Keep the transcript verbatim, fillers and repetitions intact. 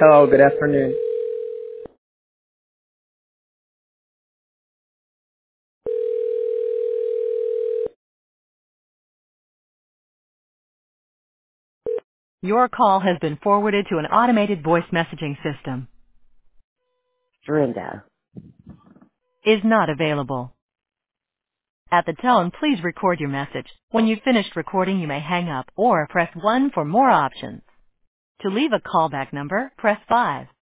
Hello, good afternoon. Your call has been forwarded to an automated voice messaging system. Dorinda. Is not available. At the tone, please record your message. When you've finished recording, you may hang up or press one for more options. To leave a callback number, press five.